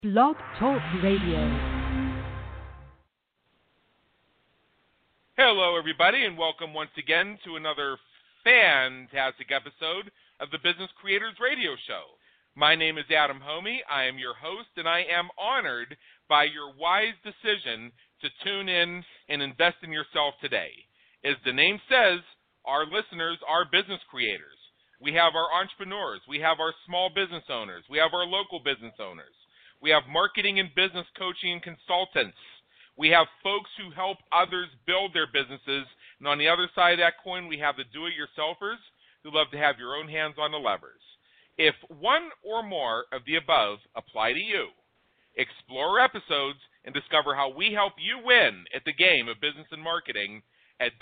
Blog Talk Radio. Hello, everybody, and welcome once again to another fantastic episode of the Business Creators Radio Show. My name is Adam Homey. I am your host, and I am honored by your wise decision to tune in and invest in yourself today. As the name says, our listeners are business creators. We have our entrepreneurs. We have our small business owners. We have our local business owners. We have marketing and business coaching and consultants. We have folks who help others build their businesses. And on the other side of that coin, we have the do-it-yourselfers who love to have your own hands on the levers. If one or more of the above apply to you, explore episodes and discover how we help you win at the game of business and marketing at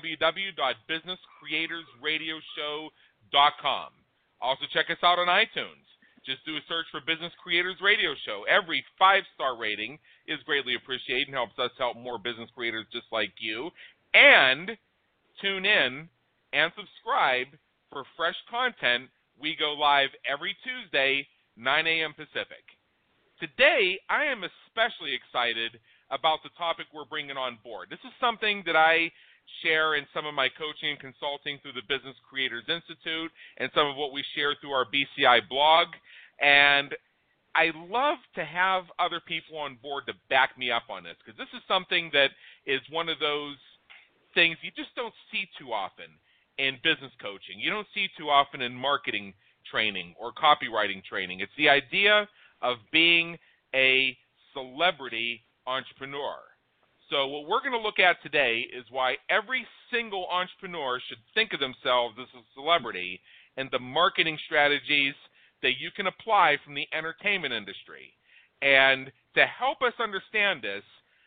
www.businesscreatorsradioshow.com. Also check us out on iTunes. Just do a search for Business Creators Radio Show. Every 5-star rating is greatly appreciated and helps us help more business creators just like you. And tune in and subscribe for fresh content. We go live every Tuesday, 9 a.m. Pacific. Today, I am especially excited about the topic we're bringing on board. This is something that I share in some of my coaching and consulting through the Business Creators Institute and some of what we share through our BCI blog. And I love to have other people on board to back me up on this, because this is something that is one of those things you just don't see too often in business coaching. You don't see too often in marketing training or copywriting training. It's the idea of being a celebrity entrepreneur. So what we're going to look at today is why every single entrepreneur should think of themselves as a celebrity and the marketing strategies that you can apply from the entertainment industry. And to help us understand this,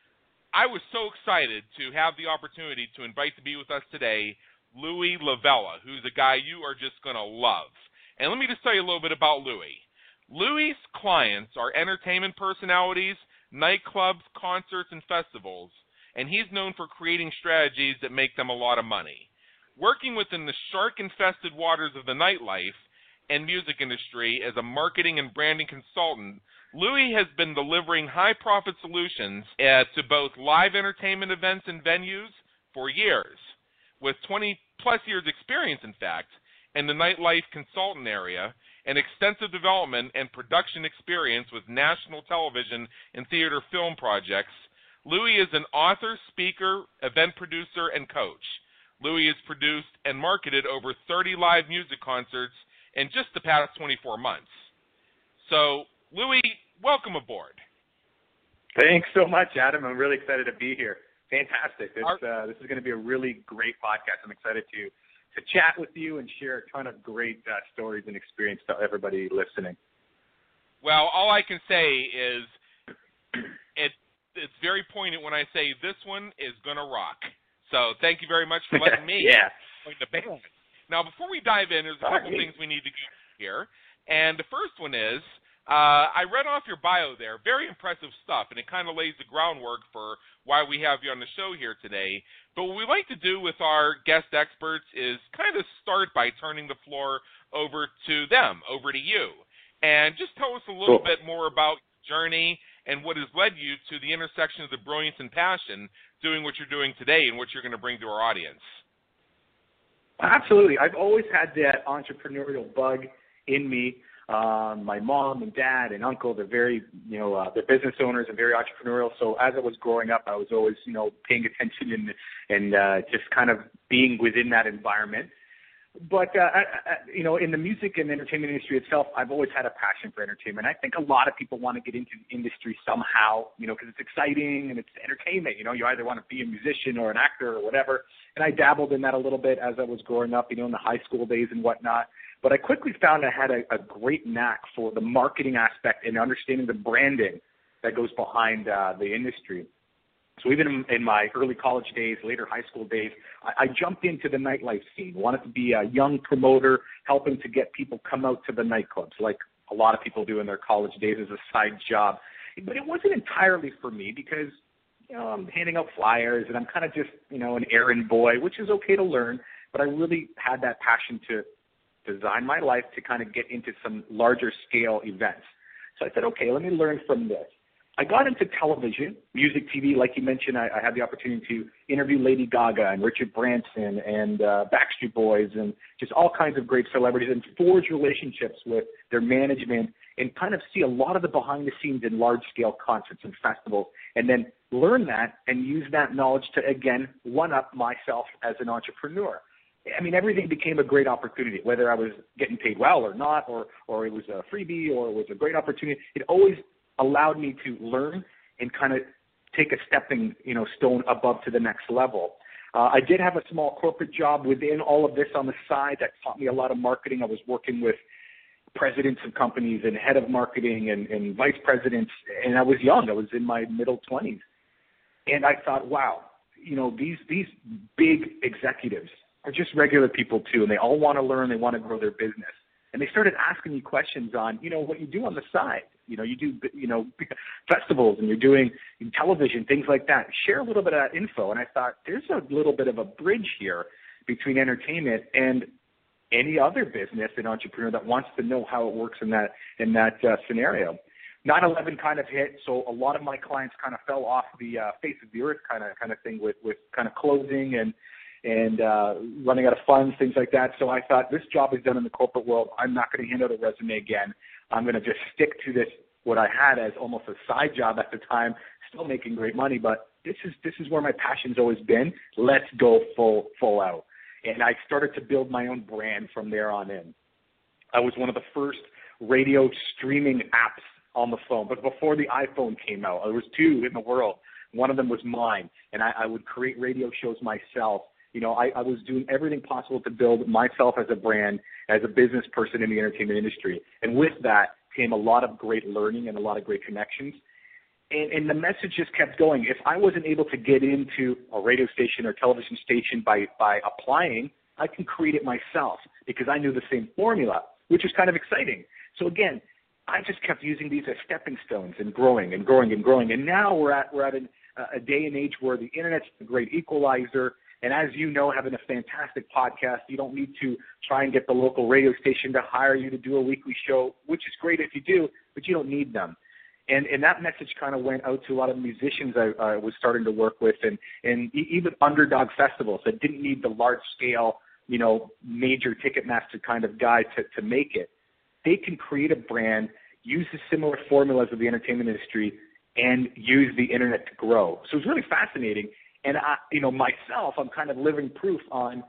I was so excited to have the opportunity to invite to be with us today Louis Lavella, who's a guy you are just going to love. And let me just tell you a little bit about Louis. Louis' clients are entertainment personalities, nightclubs, concerts, and festivals, and he's known for creating strategies that make them a lot of money. Working within the shark-infested waters of the nightlife and music industry as a marketing and branding consultant, Louis has been delivering high-profit solutions to both live entertainment events and venues for years. With 20-plus years experience, in fact, in the nightlife consultant area, and extensive development and production experience with national television and theater film projects, Louis is an author, speaker, event producer, and coach. Louis has produced and marketed over 30 live music concerts in just the past 24 months. So, Louis, welcome aboard. Thanks so much, Adam. I'm really excited to be here. Fantastic. This is going to be a really great podcast. I'm excited to chat with you and share a ton of great stories and experience to everybody listening. Well, all I can say is it's very poignant when I say this one is going to rock. So thank you very much for letting me join the band. Now, before we dive in, there's a couple things we need to do here. And the first one is, I read off your bio there. Very impressive stuff, and it kind of lays the groundwork for why we have you on the show here today. But what we like to do with our guest experts is kind of start by turning the floor over to them, over to you. And just tell us a little bit more about your journey and what has led you to the intersection of the brilliance and passion doing what you're doing today and what you're going to bring to our audience. Absolutely. I've always had that entrepreneurial bug in me. My mom and dad and uncle, they're very, they're business owners and very entrepreneurial. So as I was growing up, I was always, paying attention and just kind of being within that environment. But, in the music and entertainment industry itself, I've always had a passion for entertainment. I think a lot of people want to get into the industry somehow, because it's exciting and it's entertainment. You either want to be a musician or an actor or whatever. And I dabbled in that a little bit as I was growing up, in the high school days and whatnot. But I quickly found I had a great knack for the marketing aspect and understanding the branding that goes behind the industry. So even in my early college days, later high school days, I jumped into the nightlife scene, wanted to be a young promoter, helping to get people come out to the nightclubs, like a lot of people do in their college days as a side job. But it wasn't entirely for me because, I'm handing out flyers and I'm kind of just, an errand boy, which is okay to learn. But I really had that passion to design my life to kind of get into some larger scale events. So I said, okay, let me learn from this. I got into television, music TV. Like you mentioned, I had the opportunity to interview Lady Gaga and Richard Branson and Backstreet Boys and just all kinds of great celebrities and forge relationships with their management and kind of see a lot of the behind the scenes in large-scale concerts and festivals, and then learn that and use that knowledge to, again, one-up myself as an entrepreneur. I mean, everything became a great opportunity, whether I was getting paid well or not, or it was a freebie or it was a great opportunity. It always allowed me to learn and kind of take a stepping, stone above to the next level. I did have a small corporate job within all of this on the side that taught me a lot of marketing. I was working with presidents of companies and head of marketing and vice presidents, and I was young. I was in my middle 20s. And I thought, wow, these big executives are just regular people too, and they all want to learn, they want to grow their business. And they started asking me questions on, what you do on the side. You do, festivals and you're doing television, things like that. Share a little bit of that info. And I thought, there's a little bit of a bridge here between entertainment and any other business and entrepreneur that wants to know how it works in that scenario. 9/11 kind of hit, so a lot of my clients kind of fell off the face of the earth kind of thing with kind of closing and running out of funds, things like that. So I thought, this job is done in the corporate world. I'm not going to hand out a resume again. I'm going to just stick to this, what I had as almost a side job at the time, still making great money, but this is where my passion's always been. Let's go full out. And I started to build my own brand from there on in. I was one of the first radio streaming apps on the phone, but before the iPhone came out, there was 2 in the world. One of them was mine, and I would create radio shows myself. I was doing everything possible to build myself as a brand, as a business person in the entertainment industry. And with that came a lot of great learning and a lot of great connections. And the message just kept going. If I wasn't able to get into a radio station or television station by applying, I can create it myself because I knew the same formula, which is kind of exciting. So again, I just kept using these as stepping stones and growing and growing and growing. And now we're at a day and age where the internet's a great equalizer. And as you know, having a fantastic podcast, you don't need to try and get the local radio station to hire you to do a weekly show, which is great if you do, but you don't need them. And that message kind of went out to a lot of musicians I was starting to work with and even underdog festivals that didn't need the large-scale, major Ticketmaster kind of guy to make it. They can create a brand, use the similar formulas of the entertainment industry, and use the internet to grow. So it's really fascinating. And myself, I'm kind of living proof on,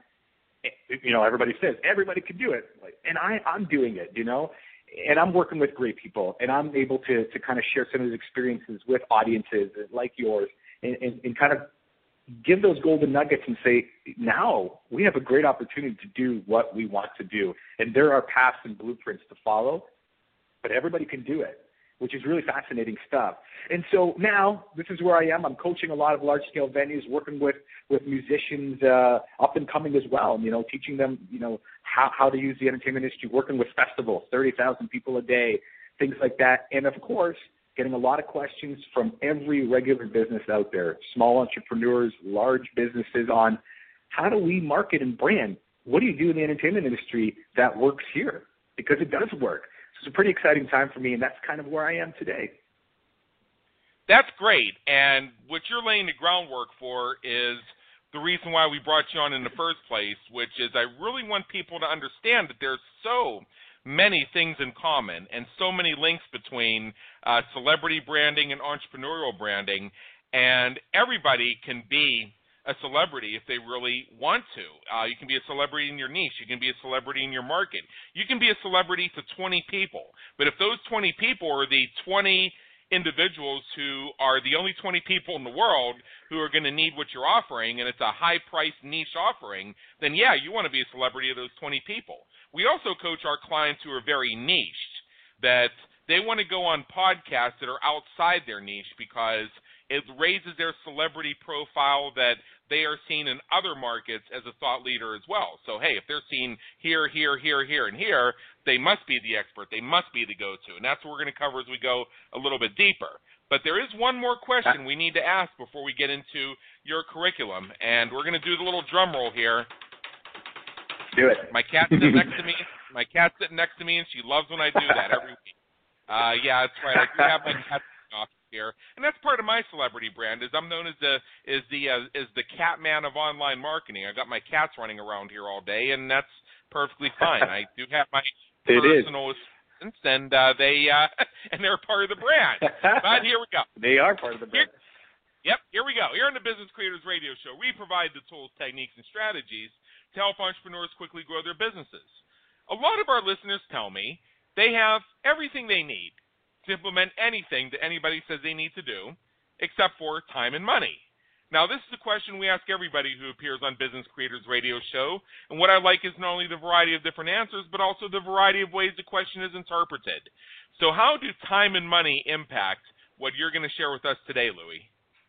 everybody says everybody can do it, and I'm doing it, and I'm working with great people, and I'm able to kind of share some of those experiences with audiences like yours, and kind of give those golden nuggets and say, now we have a great opportunity to do what we want to do, and there are paths and blueprints to follow, but everybody can do it, which is really fascinating stuff. And so now this is where I am. I'm coaching a lot of large-scale venues, working with musicians up and coming as well, teaching them, how to use the entertainment industry, working with festivals, 30,000 people a day, things like that. And, of course, getting a lot of questions from every regular business out there, small entrepreneurs, large businesses on how do we market and brand? What do you do in the entertainment industry that works here? Because it does work. It's a pretty exciting time for me, and that's kind of where I am today. That's great, and what you're laying the groundwork for is the reason why we brought you on in the first place, which is I really want people to understand that there's so many things in common and so many links between celebrity branding and entrepreneurial branding, and everybody can be a celebrity if they really want to. You can be a celebrity in your niche. You can be a celebrity in your market. You can be a celebrity to 20 people. But if those 20 people are the 20 individuals who are the only 20 people in the world who are going to need what you're offering, and it's a high-priced niche offering, then yeah, you want to be a celebrity of those 20 people. We also coach our clients who are very niched, that they want to go on podcasts that are outside their niche because it raises their celebrity profile that they are seen in other markets as a thought leader as well. So, hey, if they're seen here, here, here, here, and here, they must be the expert. They must be the go-to. And that's what we're going to cover as we go a little bit deeper. But there is one more question we need to ask before we get into your curriculum. And we're going to do the little drum roll here. Do it. My cat's sitting next to me. My cat's sitting next to me, and she loves when I do that every week. Yeah, that's right. I do have my cat here, and that's part of my celebrity brand. Is I'm known as the cat man of online marketing. I got my cats running around here all day, and that's perfectly fine. I do have my personal assistants, and they're part of the brand. But here we go. They are part of the brand. Yep, here we go. Here on the Business Creators Radio Show, we provide the tools, techniques, and strategies to help entrepreneurs quickly grow their businesses. A lot of our listeners tell me they have everything they need to implement anything that anybody says they need to do, except for time and money. Now, this is a question we ask everybody who appears on Business Creators Radio Show, and what I like is not only the variety of different answers, but also the variety of ways the question is interpreted. So how do time and money impact what you're going to share with us today, Louis?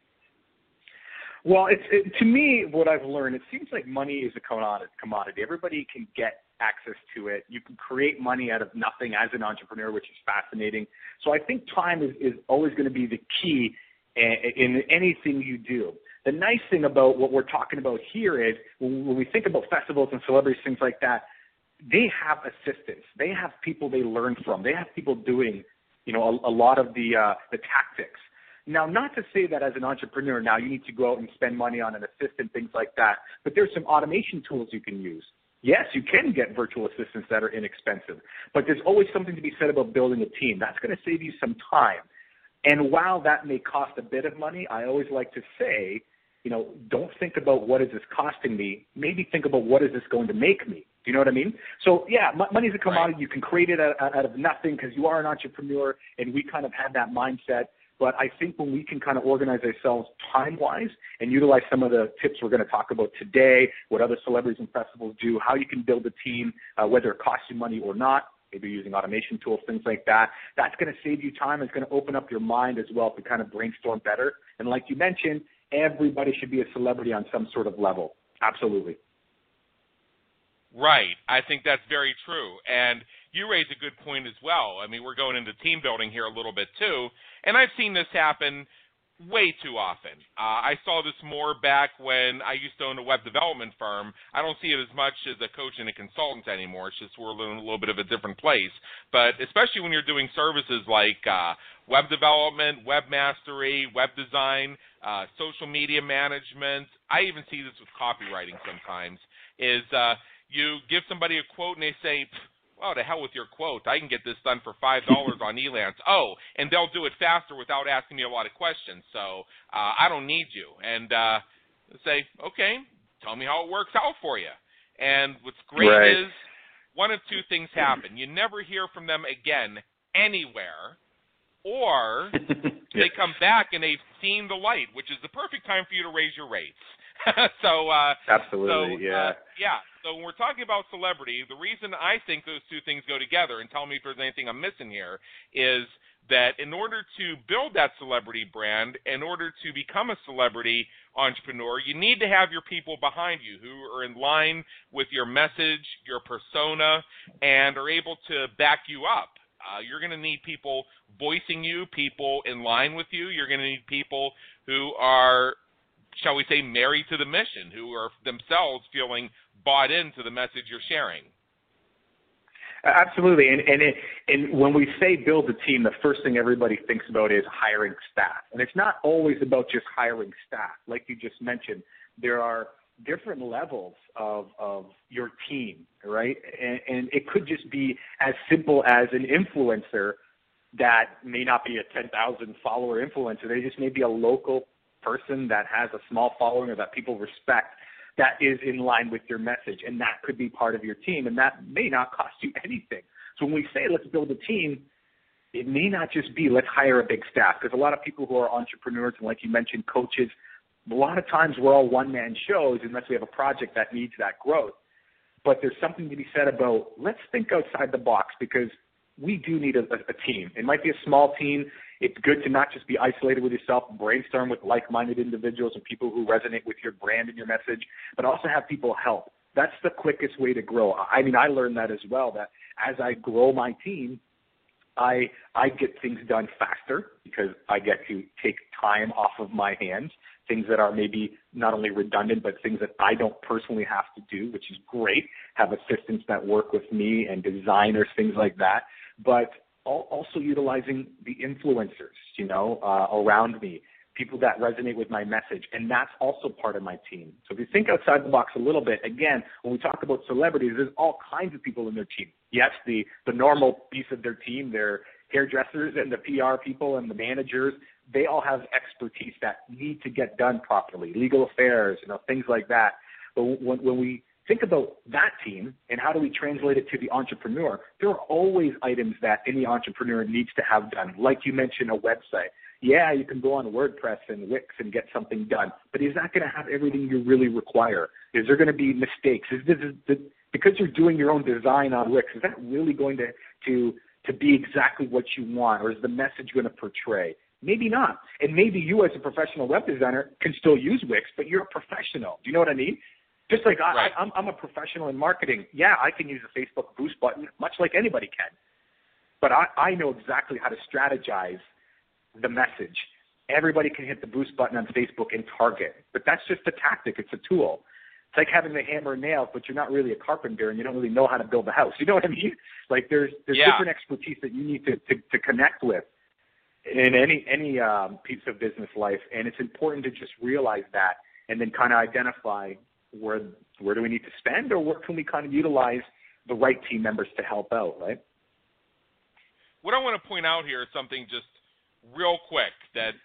Well, to me, what I've learned, it seems like money is a commodity. Everybody can get access to it. You can create money out of nothing as an entrepreneur, which is fascinating. So I think time is always going to be the key in anything you do. The nice thing about what we're talking about here is when we think about festivals and celebrities, things like that, they have assistants. They have people they learn from. They have people doing, a lot of the tactics. Now, not to say that as an entrepreneur now you need to go out and spend money on an assistant, things like that, but there's some automation tools you can use. Yes, you can get virtual assistants that are inexpensive, but there's always something to be said about building a team. That's going to save you some time. And while that may cost a bit of money, I always like to say, don't think about what is this costing me. Maybe think about what is this going to make me. Do you know what I mean? So, yeah, money is a commodity. Right. You can create it out of nothing because you are an entrepreneur, and we kind of have that mindset. But I think when we can kind of organize ourselves time-wise and utilize some of the tips we're going to talk about today, what other celebrities and festivals do, how you can build a team, whether it costs you money or not, maybe using automation tools, things like that, that's going to save you time. It's going to open up your mind as well to kind of brainstorm better. And like you mentioned, everybody should be a celebrity on some sort of level. Absolutely. Right. I think that's very true. And you raise a good point as well. I mean, we're going into team building here a little bit too, and I've seen this happen way too often. I saw this more back when I used to own a web development firm. I don't see it as much as a coach and a consultant anymore. It's just we're in a little bit of a different place. But especially when you're doing services like web development, web mastery, web design, social media management, I even see this with copywriting sometimes, is you give somebody a quote and they say, oh, to hell with your quote. I can get this done for $5 on Elance. Oh, and they'll do it faster without asking me a lot of questions. So I don't need you. And say, okay, tell me how it works out for you. And what's great is one of two things happen. You never hear from them again anywhere, or they come back and they've seen the light, which is the perfect time for you to raise your rates. Absolutely, yeah. So when we're talking about celebrity, the reason I think those two things go together, and tell me if there's anything I'm missing here, is that in order to build that celebrity brand, in order to become a celebrity entrepreneur, you need to have your people behind you who are in line with your message, your persona, and are able to back you up. You're going to need people voicing you, people in line with you. You're going to need people who are, shall we say, married to the mission, who are themselves feeling bought into the message you're sharing. Absolutely. And when we say build a team, the first thing everybody thinks about is hiring staff. And it's not always about just hiring staff. Like you just mentioned, there are different levels of your team, right? And it could just be as simple as an influencer that may not be a 10,000 follower influencer. They just may be a local person that has a small following or that people respect that is in line with your message, and that could be part of your team, and that may not cost you anything. So when we say let's build a team, it may not just be let's hire a big staff, because a lot of people who are entrepreneurs and, like you mentioned, coaches, a lot of times we're all one-man shows unless we have a project that needs that growth. But there's something to be said about let's think outside the box, because we do need a team. It might be a small team. It's good to not just be isolated with yourself, brainstorm with like-minded individuals and people who resonate with your brand and your message, but also have people help. That's the quickest way to grow. I mean, I learned that as well, that as I grow my team, I get things done faster because I get to take time off of my hands, things that are maybe not only redundant, but things that I don't personally have to do, which is great. Have assistants that work with me and designers, things like that. But also utilizing the influencers, around me, people that resonate with my message, and that's also part of my team. So if you think outside the box a little bit, again, when we talk about celebrities, there's all kinds of people in their team. Yes, the normal piece of their team, their hairdressers and the PR people and the managers, they all have expertise that need to get done properly, legal affairs, things like that. But when we think about that team and how do we translate it to the entrepreneur, there are always items that any entrepreneur needs to have done. Like you mentioned, a website. Yeah, you can go on WordPress and Wix and get something done, but is that going to have everything you really require? Is there going to be mistakes? Because you're doing your own design on Wix, is that really going to be exactly what you want, or is the message going to portray? Maybe not. And maybe you as a professional web designer can still use Wix, but you're a professional. Do you know what I mean? Just like right. I'm a professional in marketing. Yeah, I can use a Facebook boost button, much like anybody can. But I know exactly how to strategize the message. Everybody can hit the boost button on Facebook and target, but that's just a tactic. It's a tool. It's like having the hammer and nails, but you're not really a carpenter and you don't really know how to build a house. You know what I mean? Like there's different expertise that you need to connect with in any piece of business life, and it's important to just realize that and then kind of identify where do we need to spend, or where can we kind of utilize the right team members to help out, right? What I want to point out here is something just real quick that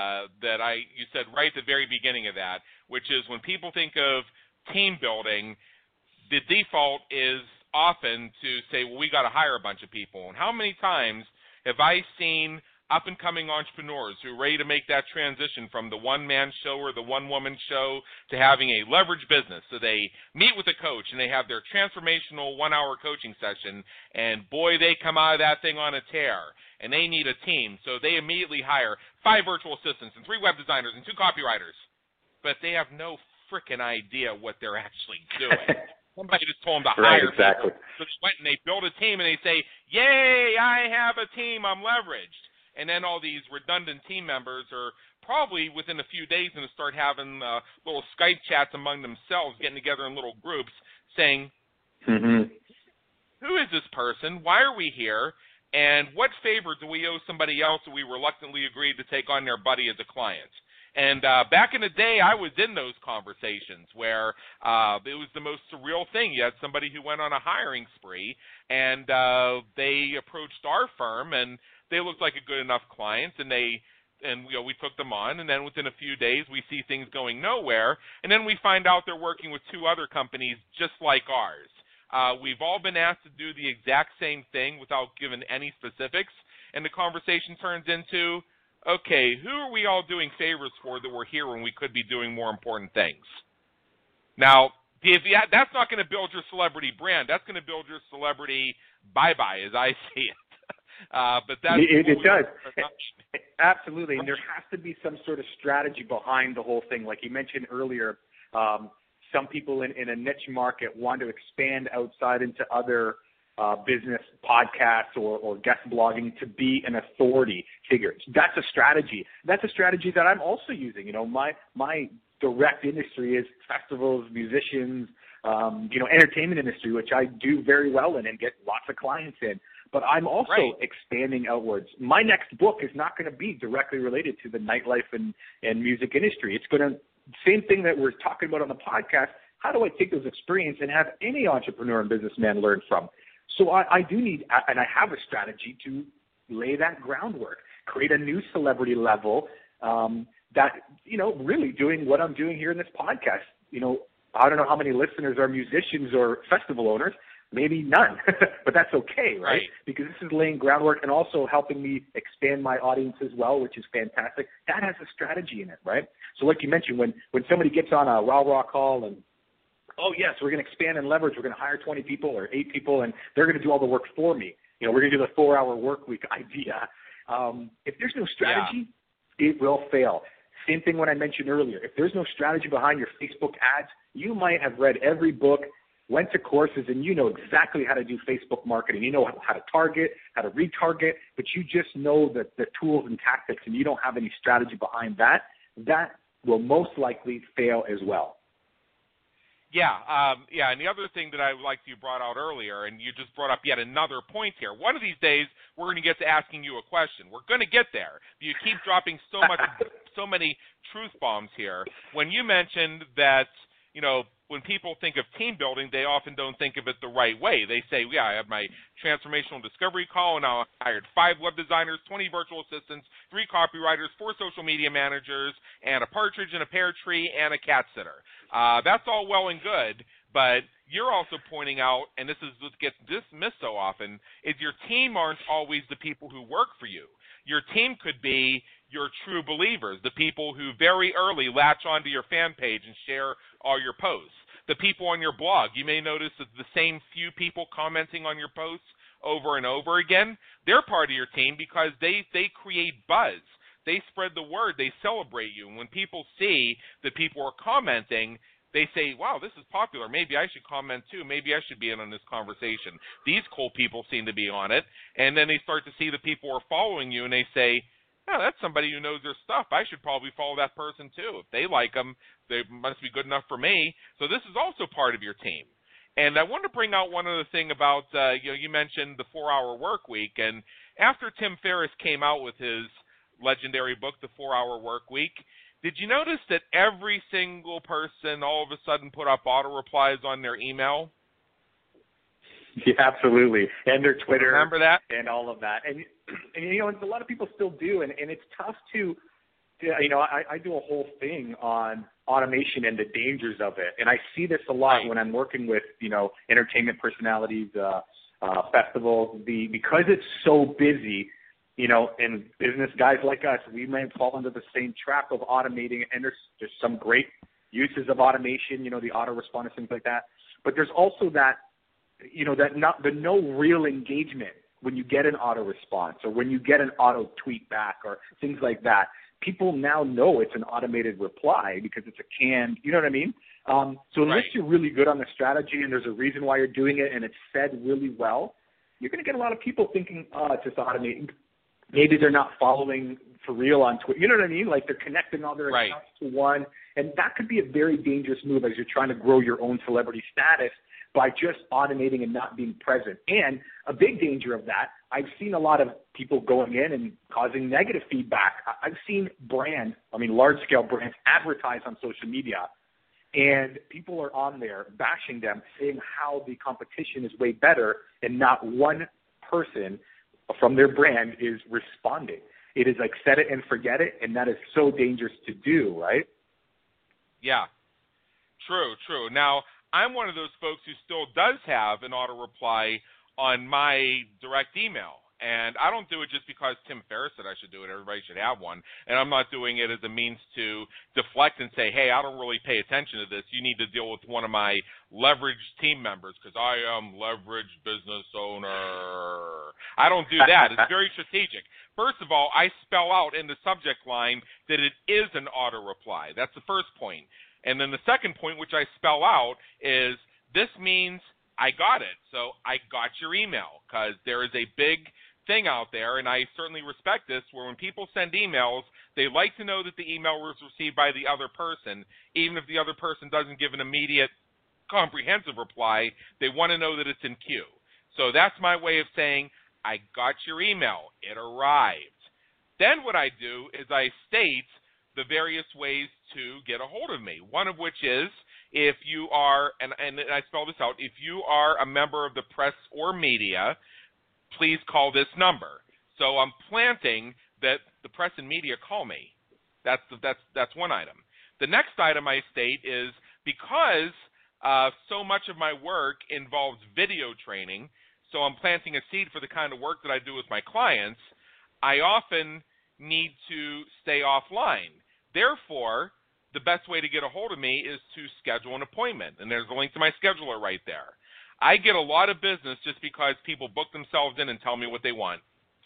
you said right at the very beginning of that, which is when people think of team building, the default is often to say, well, we got to hire a bunch of people. And how many times have I seen up-and-coming entrepreneurs who are ready to make that transition from the one-man show or the one-woman show to having a leveraged business? So they meet with a coach and they have their transformational one-hour coaching session, and boy, they come out of that thing on a tear, and they need a team. So they immediately hire 5 virtual assistants and 3 web designers and 2 copywriters, but they have no freaking idea what they're actually doing. Somebody just told them to hire exactly. people. So they went and they build a team and they say, yay, I have a team, I'm leveraged. And then all these redundant team members are probably within a few days going to start having little Skype chats among themselves, getting together in little groups, saying, who is this person? Why are we here? And what favor do we owe somebody else that we reluctantly agreed to take on their buddy as a client? And back in the day, I was in those conversations where it was the most surreal thing. You had somebody who went on a hiring spree, and they approached our firm, and they looked like a good enough client, and we took them on, and then within a few days we see things going nowhere, and then we find out they're working with 2 other companies just like ours. We've all been asked to do the exact same thing without giving any specifics, and the conversation turns into, okay, who are we all doing favors for that we're here when we could be doing more important things? Now, that's not going to build your celebrity brand. That's going to build your celebrity bye-bye, as I see it. But that's it does. Absolutely. And there has to be some sort of strategy behind the whole thing. Like you mentioned earlier, some people in a niche market want to expand outside into other business podcasts or guest blogging to be an authority figure. That's a strategy. That's a strategy that I'm also using. My direct industry is festivals, musicians, entertainment industry, which I do very well in and get lots of clients in. But I'm also expanding outwards. My next book is not going to be directly related to the nightlife and music industry. It's going to, same thing that we're talking about on the podcast, how do I take those experiences and have any entrepreneur and businessman learn from? So I do need, and I have a strategy to lay that groundwork, create a new celebrity level that, really doing what I'm doing here in this podcast. I don't know how many listeners are musicians or festival owners. Maybe none, but that's okay, right? Because this is laying groundwork and also helping me expand my audience as well, which is fantastic. That has a strategy in it, right? So like you mentioned, when somebody gets on a rah-rah call and, oh, yes, we're going to expand and leverage, we're going to hire 20 people or 8 people, and they're going to do all the work for me. We're going to do the 4-hour work week idea. If there's no strategy, it will fail. Same thing when I mentioned earlier. If there's no strategy behind your Facebook ads, you might have read every book, went to courses, and you know exactly how to do Facebook marketing. You know how to target, how to retarget, but you just know the tools and tactics, and you don't have any strategy behind that. That will most likely fail as well. And the other thing that I would like you brought out earlier, and you just brought up yet another point here. One of these days, we're going to get to asking you a question. We're going to get there. You keep dropping so many truth bombs here. When you mentioned that, when people think of team building, they often don't think of it the right way. They say, I have my transformational discovery call, and now I hired 5 web designers, 20 virtual assistants, 3 copywriters, 4 social media managers, and a partridge in a pear tree, and a cat sitter. That's all well and good, but you're also pointing out, and this gets dismissed so often, is your team aren't always the people who work for you. Your team could be your true believers, the people who very early latch onto your fan page and share all your posts. The people on your blog, you may notice that the same few people commenting on your posts over and over again, they're part of your team because they create buzz. They spread the word. They celebrate you. And when people see that people are commenting, they say, wow, this is popular. Maybe I should comment too. Maybe I should be in on this conversation. These cool people seem to be on it. And then they start to see that people are following you, and they say, that's somebody who knows their stuff. I should probably follow that person too. If they like them, they must be good enough for me. So this is also part of your team. And I want to bring out one other thing about, you mentioned the 4-hour work week. And after Tim Ferriss came out with his legendary book, The 4-Hour Work Week, did you notice that every single person all of a sudden put up auto replies on their email? Yeah, absolutely. And their Twitter. Remember that? And all of that. And a lot of people still do. And it's tough to I do a whole thing on automation and the dangers of it. And I see this a lot when I'm working with, entertainment personalities, festivals, because it's so busy, and business guys like us, we may fall into the same trap of automating, and there's some great uses of automation, the autoresponders, things like that. But there's also that, the no real engagement when you get an auto response or when you get an auto tweet back or things like that. People now know it's an automated reply because it's a canned, you know what I mean? So unless you're really good on the strategy and there's a reason why you're doing it and it's said really well, you're going to get a lot of people thinking, it's just automating. Maybe they're not following for real on Twitter. You know what I mean? Like they're connecting all their accounts to one. And that could be a very dangerous move as you're trying to grow your own celebrity status by just automating and not being present. And a big danger of that, I've seen a lot of people going in and causing negative feedback. I've seen large-scale brands advertise on social media, and people are on there bashing them, saying how the competition is way better, and not one person from their brand is responding. It is like set it and forget it, and that is so dangerous to do, right? Yeah, true. Now, I'm one of those folks who still does have an auto reply on my direct email. And I don't do it just because Tim Ferriss said I should do it. Everybody should have one. And I'm not doing it as a means to deflect and say, hey, I don't really pay attention to this. You need to deal with one of my leveraged team members because I am leveraged business owner. I don't do that. It's very strategic. First of all, I spell out in the subject line that it is an auto reply. That's the first point. And then the second point, which I spell out, is this means I got it. So I got your email because there is a big thing out there, and I certainly respect this, where when people send emails, they like to know that the email was received by the other person, even if the other person doesn't give an immediate comprehensive reply. They want to know that it's in queue. So that's my way of saying, I got your email. It arrived. Then what I do is I state the various ways to get a hold of me, one of which is if you are, and I spell this out, if you are a member of the press or media, please call this number. So I'm planting that the press and media call me. That's one item. The next item I state is because so much of my work involves video training, so I'm planting a seed for the kind of work that I do with my clients, I often need to stay offline. Therefore, the best way to get a hold of me is to schedule an appointment, and there's a link to my scheduler right there. I get a lot of business just because people book themselves in and tell me what they want.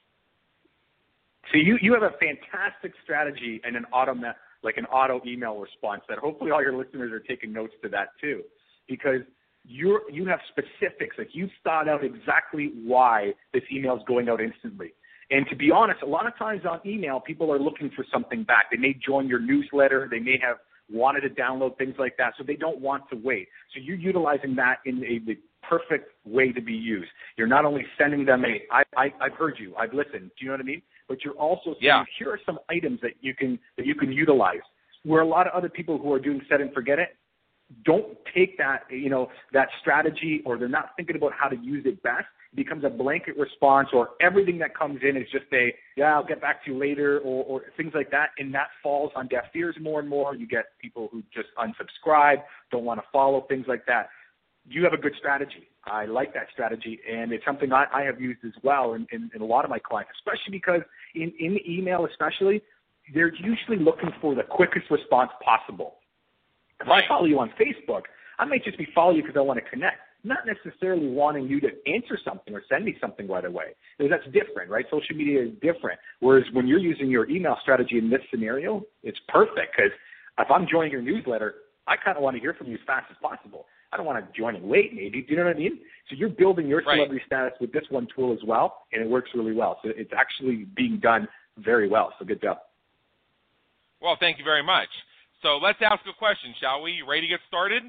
So you have a fantastic strategy and an auto email response that hopefully all your listeners are taking notes to that too, because you have specifics. Like you've thought out exactly why this email is going out instantly. And to be honest, a lot of times on email, people are looking for something back. They may join your newsletter. They may have wanted to download, things like that. So they don't want to wait. So you're utilizing that in the perfect way to be used. You're not only sending them I've heard you, I've listened. Do you know what I mean? But you're also saying, here are some items that you can utilize. Where a lot of other people who are doing set and forget it don't take that, that strategy, or they're not thinking about how to use it best. It becomes a blanket response, or everything that comes in is just I'll get back to you later, or things like that. And that falls on deaf ears more and more. You get people who just unsubscribe, don't want to follow, things like that. You have a good strategy. I like that strategy, and it's something I have used as well in a lot of my clients, especially because in email especially, they're usually looking for the quickest response possible. If I follow you on Facebook, I might just be following you because I want to connect, not necessarily wanting you to answer something or send me something right away. Because that's different, right? Social media is different. Whereas when you're using your email strategy in this scenario, it's perfect, because if I'm joining your newsletter, I kind of want to hear from you as fast as possible. I don't want to join it late, maybe. Do you know what I mean? So you're building your celebrity status with this one tool as well, and it works really well. So it's actually being done very well. So good job. Well, thank you very much. So let's ask a question, shall we? You ready to get started?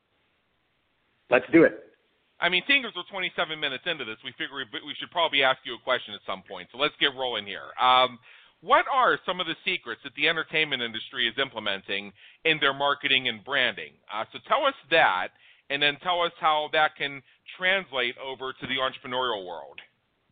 Let's do it. I mean, Tingers, we're 27 minutes into this. We figure we should probably ask you a question at some point. So let's get rolling here. What are some of the secrets that the entertainment industry is implementing in their marketing and branding? So tell us that, and then tell us how that can translate over to the entrepreneurial world.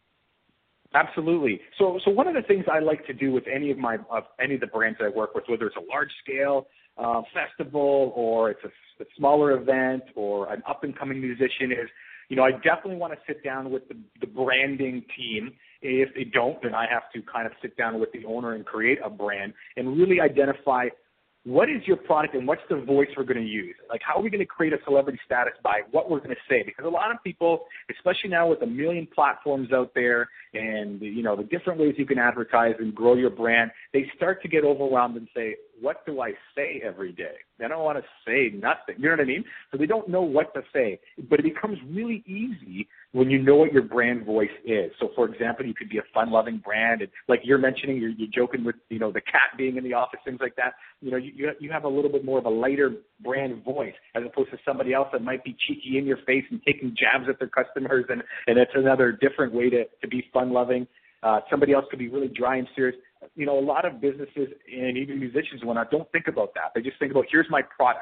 Absolutely. So one of the things I like to do with any of the brands that I work with, whether it's a large scale festival or it's a smaller event or an up and coming musician, is I definitely want to sit down with the branding team. If they don't, then I have to kind of sit down with the owner and create a brand and really identify what is your product and what's the voice we're going to use. Like, how are we going to create a celebrity status by what we're going to say? Because a lot of people, especially now with a million platforms out there and, the different ways you can advertise and grow your brand, they start to get overwhelmed and say, what do I say every day? They don't want to say nothing. You know what I mean? So they don't know what to say. But it becomes really easy when you know what your brand voice is. So, for example, you could be a fun-loving brand. And like you're mentioning, you're joking with, the cat being in the office, things like that. You have a little bit more of a lighter brand voice as opposed to somebody else that might be cheeky in your face and taking jabs at their customers. And it's another different way to be fun-loving. Somebody else could be really dry and serious. A lot of businesses and even musicians and whatnot don't think about that. They just think about, here's my product.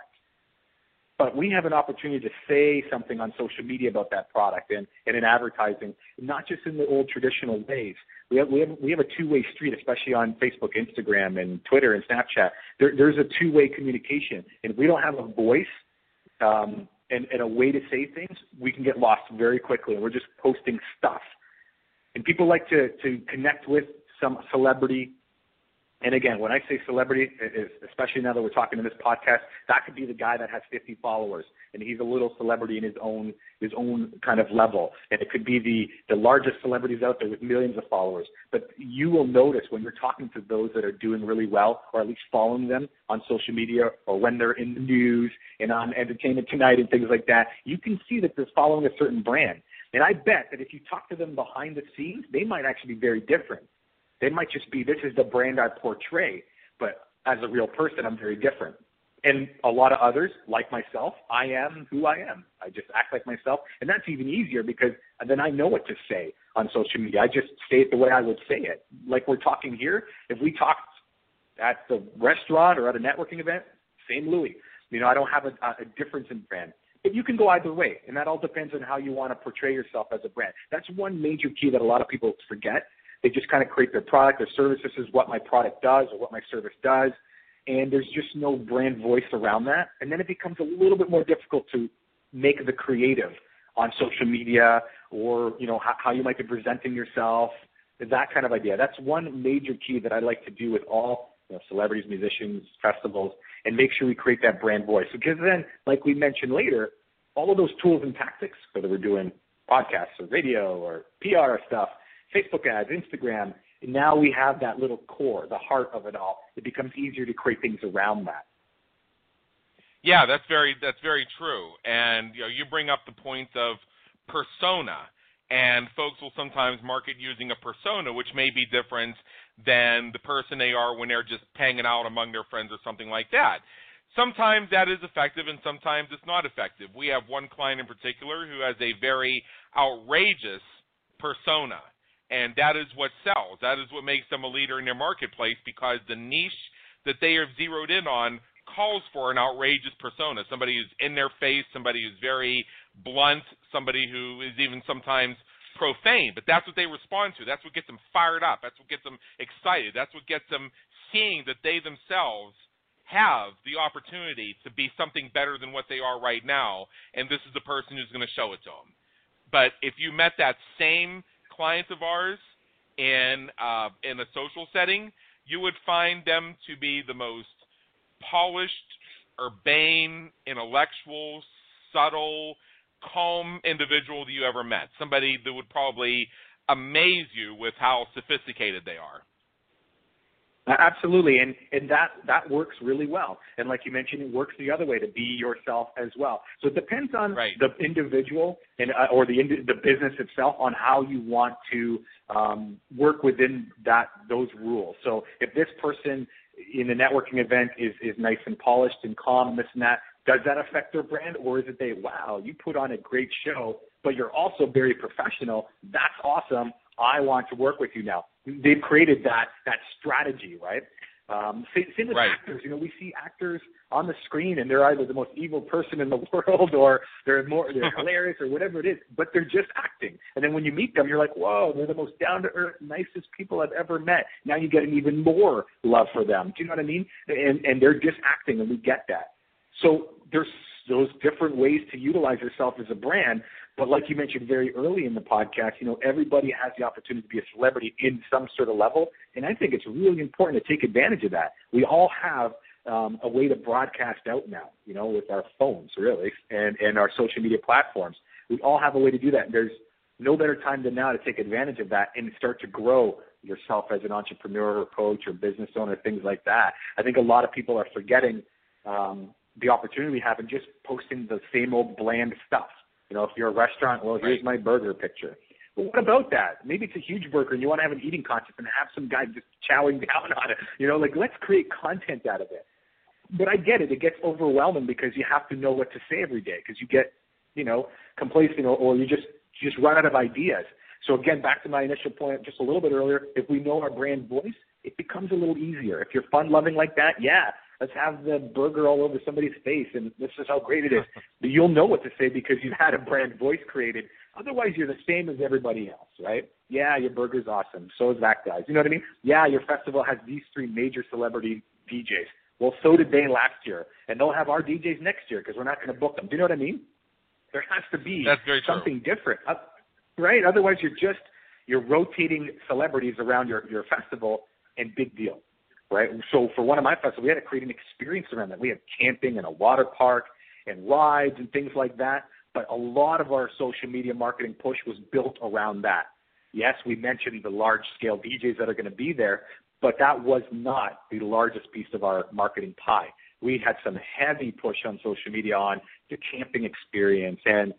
But we have an opportunity to say something on social media about that product and in advertising, not just in the old traditional ways. We have a two-way street, especially on Facebook, Instagram, and Twitter and Snapchat. There's a two-way communication. And if we don't have a voice and a way to say things, we can get lost very quickly. And we're just posting stuff. And people like to connect with some celebrity. And again, when I say celebrity, especially now that we're talking in this podcast, that could be the guy that has 50 followers, and he's a little celebrity in his own kind of level. And it could be the largest celebrities out there with millions of followers. But you will notice when you're talking to those that are doing really well, or at least following them on social media, or when they're in the news and on Entertainment Tonight and things like that, you can see that they're following a certain brand. And I bet that if you talk to them behind the scenes, they might actually be very different. They might just be, this is the brand I portray, but as a real person, I'm very different. And a lot of others, like myself, I am who I am. I just act like myself. And that's even easier because then I know what to say on social media. I just say it the way I would say it. Like we're talking here, if we talked at the restaurant or at a networking event, same Louis. I don't have a difference in brand. But you can go either way, and that all depends on how you want to portray yourself as a brand. That's one major key that a lot of people forget. They just kind of create their product, their service. This is what my product does or what my service does, and there's just no brand voice around that. And then it becomes a little bit more difficult to make the creative on social media or, how you might be presenting yourself, that kind of idea. That's one major key that I like to do with all celebrities, musicians, festivals, and make sure we create that brand voice. Because then, like we mentioned later, all of those tools and tactics, whether we're doing podcasts or radio or PR stuff, Facebook ads, Instagram, now we have that little core, the heart of it all. It becomes easier to create things around that. Yeah, that's very true. And you bring up the point of persona, and folks will sometimes market using a persona, which may be different than the person they are when they're just hanging out among their friends or something like that. sometimes that is effective and sometimes it's not effective. We have one client in particular who has a very outrageous persona, and that is what sells. That is what makes them a leader in their marketplace, because the niche that they have zeroed in on calls for an outrageous persona, somebody who's in their face, somebody who's very blunt, somebody who is even sometimes profane, but that's what they respond to. That's what gets them fired up. That's what gets them excited. That's what gets them seeing that they themselves have the opportunity to be something better than what they are right now, and this is the person who's going to show it to them. But if you met that same client of ours in a social setting, you would find them to be the most polished, urbane, intellectual, subtle, calm individual that you ever met. Somebody that would probably amaze you with how sophisticated they are. Absolutely, and that works really well. And like you mentioned, it works the other way, to be yourself as well. So it depends on the individual and or the business itself on how you want to work within those rules. So if this person in a networking event is nice and polished and calm and this and that, does that affect their brand, or is it wow, you put on a great show, but you're also very professional? That's awesome. I want to work with you now. They've created that strategy, right? Same with actors. We see actors on the screen, and they're either the most evil person in the world, or they're hilarious, or whatever it is, but they're just acting. And then when you meet them, you're like, whoa, they're the most down-to-earth, nicest people I've ever met. Now you get an even more love for them. Do you know what I mean? And they're just acting, and we get that. So there's those different ways to utilize yourself as a brand. But like you mentioned very early in the podcast, everybody has the opportunity to be a celebrity in some sort of level. And I think it's really important to take advantage of that. We all have a way to broadcast out now, with our phones, really, and our social media platforms. We all have a way to do that. And there's no better time than now to take advantage of that and start to grow yourself as an entrepreneur or coach or business owner, things like that. I think a lot of people are forgetting the opportunity we have and just posting the same old bland stuff. If you're a restaurant, well, here's my burger picture. Well, what about that? Maybe it's a huge burger and you want to have an eating contest and have some guy just chowing down on it. Let's create content out of it. But I get it. It gets overwhelming because you have to know what to say every day, because you get, complacent or you just run out of ideas. So again, back to my initial point just a little bit earlier, if we know our brand voice, it becomes a little easier. If you're fun-loving like that, let's have the burger all over somebody's face, and this is how great it is. But you'll know what to say because you've had a brand voice created. Otherwise, you're the same as everybody else, right? Yeah, your burger's awesome. So is that guy's. You know what I mean? Yeah, your festival has these 3 major celebrity DJs. Well, so did they last year, and they'll have our DJs next year because we're not going to book them. Do you know what I mean? There has to be something different, right? Otherwise, you're rotating celebrities around your festival, and big deal. Right. So for one of my festivals, we had to create an experience around that. We had camping and a water park and rides and things like that. But a lot of our social media marketing push was built around that. Yes, we mentioned the large-scale DJs that are going to be there, but that was not the largest piece of our marketing pie. We had some heavy push on social media on the camping experience and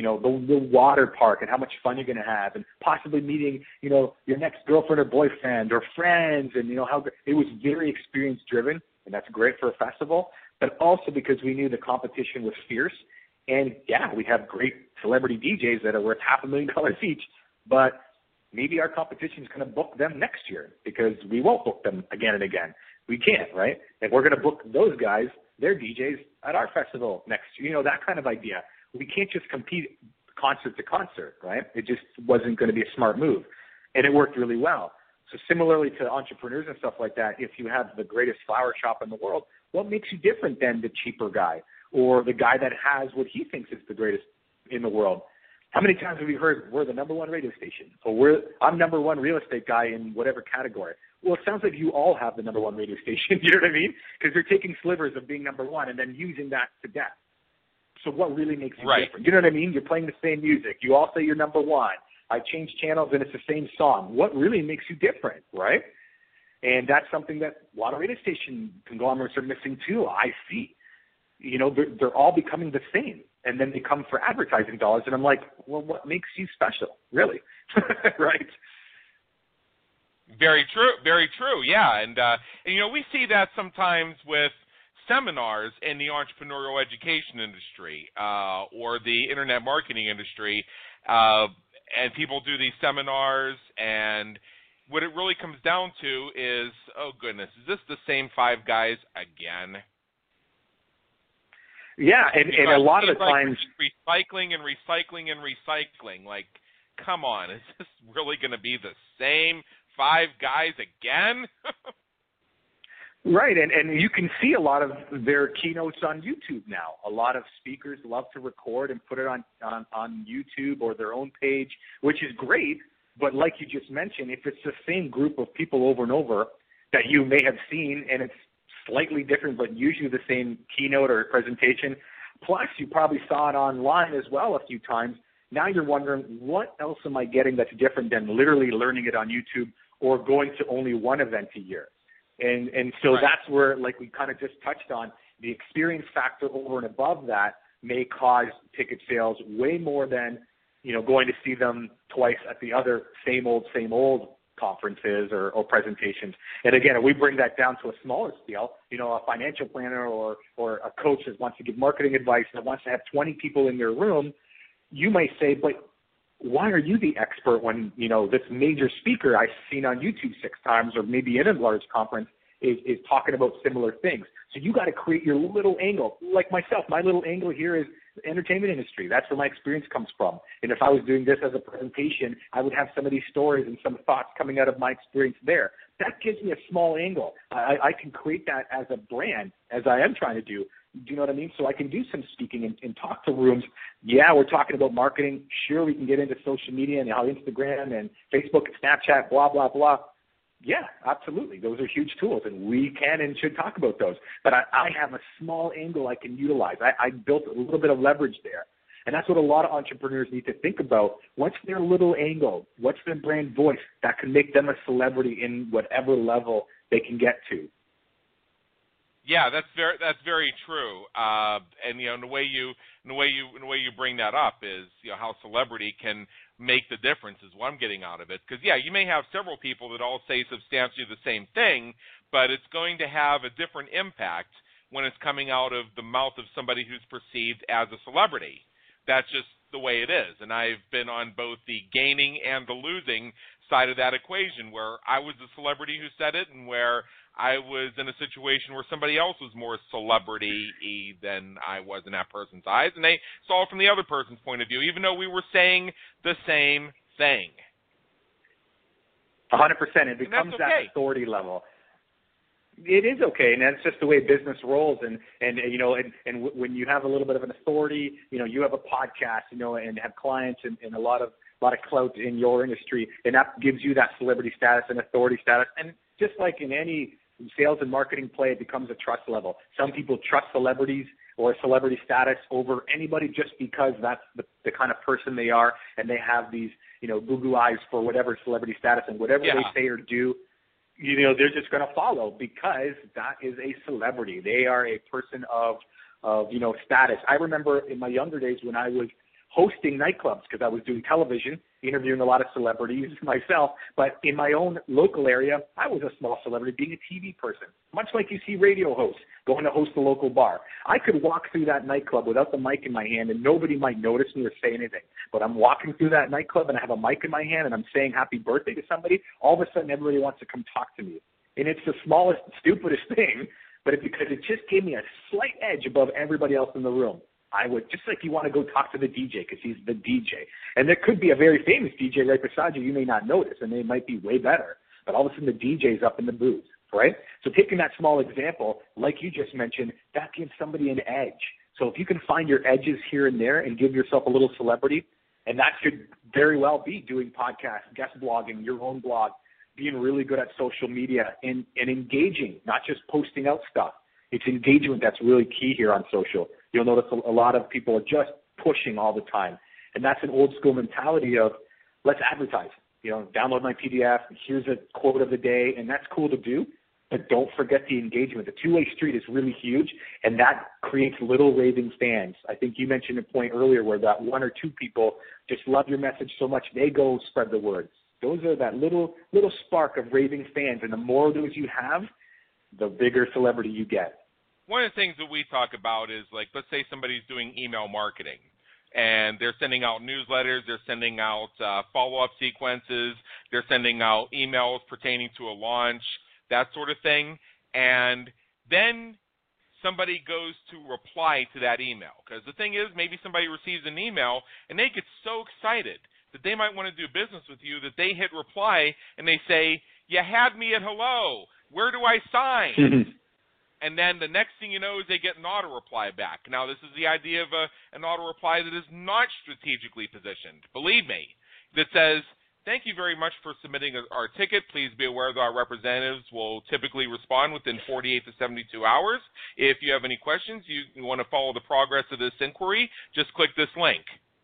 the water park and how much fun you're going to have, and possibly meeting, your next girlfriend or boyfriend or friends, and how it was very experience driven, and that's great for a festival. But also because we knew the competition was fierce, and we have great celebrity DJs that are worth $500,000 each, but maybe our competition is going to book them next year because we won't book them again and again. We can't, right? And we're going to book those guys, their DJs, at our festival next year. That kind of idea. We can't just compete concert to concert, right? It just wasn't going to be a smart move. And it worked really well. So similarly to entrepreneurs and stuff like that, if you have the greatest flower shop in the world, what makes you different than the cheaper guy or the guy that has what he thinks is the greatest in the world? How many times have we heard we're the number one radio station, or I'm number one real estate guy in whatever category? Well, it sounds like you all have the number one radio station, you know what I mean? Because they're taking slivers of being number one and then using that to death. So what really makes you different? You know what I mean? You're playing the same music. You all say you're number one. I change channels and it's the same song. What really makes you different, right? And that's something that a lot of radio station conglomerates are missing too. I see. They're all becoming the same. And then they come for advertising dollars. And I'm like, well, what makes you special, really? Right? Very true. Very true. Yeah. And we see that sometimes with seminars in the entrepreneurial education industry or the internet marketing industry, and people do these seminars, and what it really comes down to is, oh goodness, is this the same 5 guys again? Yeah, and a lot of the times recycling and recycling and recycling. Like, come on, is this really going to be the same 5 guys again? Right, and you can see a lot of their keynotes on YouTube now. A lot of speakers love to record and put it on YouTube or their own page, which is great. But like you just mentioned, if it's the same group of people over and over that you may have seen, and it's slightly different but usually the same keynote or presentation, plus you probably saw it online as well a few times, now you're wondering, what else am I getting that's different than literally learning it on YouTube or going to only one event a year? And so right. That's where, like we kind of just touched on, the experience factor over and above that may cause ticket sales way more than, going to see them twice at the other same old conferences or presentations. And again, if we bring that down to a smaller scale, a financial planner or a coach that wants to give marketing advice that wants to have 20 people in their room, you might say, but why are you the expert when, this major speaker I've seen on YouTube 6 times or maybe in a large conference is talking about similar things? So you got to create your little angle. Like myself, my little angle here is the entertainment industry. That's where my experience comes from. And if I was doing this as a presentation, I would have some of these stories and some thoughts coming out of my experience there. That gives me a small angle. I can create that as a brand, as I am trying to do. Do you know what I mean? So I can do some speaking and talk to rooms. Yeah, we're talking about marketing. Sure, we can get into social media and how Instagram and Facebook and Snapchat, blah, blah, blah. Yeah, absolutely. Those are huge tools, and we can and should talk about those. But I have a small angle I can utilize. I built a little bit of leverage there. And that's what a lot of entrepreneurs need to think about. What's their little angle? What's their brand voice that can make them a celebrity in whatever level they can get to? Yeah, that's very true. And the way you bring that up is how celebrity can make the difference is what I'm getting out of it. Because you may have several people that all say substantially the same thing, but it's going to have a different impact when it's coming out of the mouth of somebody who's perceived as a celebrity. That's just the way it is. And I've been on both the gaining and the losing side of that equation, where I was the celebrity who said it and where I was in a situation where somebody else was more celebrity-y than I was in that person's eyes, and they saw it from the other person's point of view, even though we were saying the same thing. 100%. It becomes okay. That authority level. It is okay, and that's just the way business rolls. And when you have a little bit of an authority, you have a podcast, and have clients and a lot of clout in your industry, and that gives you that celebrity status and authority status. And just like in any sales and marketing play, it becomes a trust level. Some people trust celebrities or celebrity status over anybody just because that's the kind of person they are, and they have these, goo-goo eyes for whatever celebrity status, and whatever they say or do, they're just going to follow because that is a celebrity. They are a person of status. I remember in my younger days when I was hosting nightclubs, because I was doing television, interviewing a lot of celebrities myself, but in my own local area, I was a small celebrity, being a TV person, much like you see radio hosts going to host a local bar. I could walk through that nightclub without the mic in my hand, and nobody might notice me or say anything. But I'm walking through that nightclub, and I have a mic in my hand, and I'm saying happy birthday to somebody. All of a sudden, everybody wants to come talk to me. And it's the smallest, stupidest thing, but because it just gave me a slight edge above everybody else in the room. I would, just like you want to go talk to the DJ because he's the DJ. And there could be a very famous DJ right beside you may not notice, and they might be way better. But all of a sudden the DJ's up in the booth, right? So taking that small example, like you just mentioned, that gives somebody an edge. So if you can find your edges here and there and give yourself a little celebrity, and that could very well be doing podcasts, guest blogging, your own blog, being really good at social media and engaging, not just posting out stuff. It's engagement that's really key here on social. You'll notice a lot of people are just pushing all the time. And that's an old school mentality of let's advertise. Download my PDF, here's a quote of the day, and that's cool to do. But don't forget the engagement. The two-way street is really huge, and that creates little raving fans. I think you mentioned a point earlier where that 1 or 2 people just love your message so much they go spread the word. Those are that little spark of raving fans, and the more of those you have, the bigger celebrity you get. one of the things that we talk about is, like, let's say somebody's doing email marketing, and they're sending out newsletters, they're sending out follow-up sequences, they're sending out emails pertaining to a launch, that sort of thing, and then somebody goes to reply to that email. Because the thing is, maybe somebody receives an email, and they get so excited that they might want to do business with you that they hit reply, and they say, you had me at hello, where do I sign? And then the next thing you know is they get an auto-reply back. Now, this is the idea of an auto-reply that is not strategically positioned, believe me, that says, thank you very much for submitting our ticket. Please be aware that our representatives will typically respond within 48 to 72 hours. If you have any questions, you want to follow the progress of this inquiry, just click this link.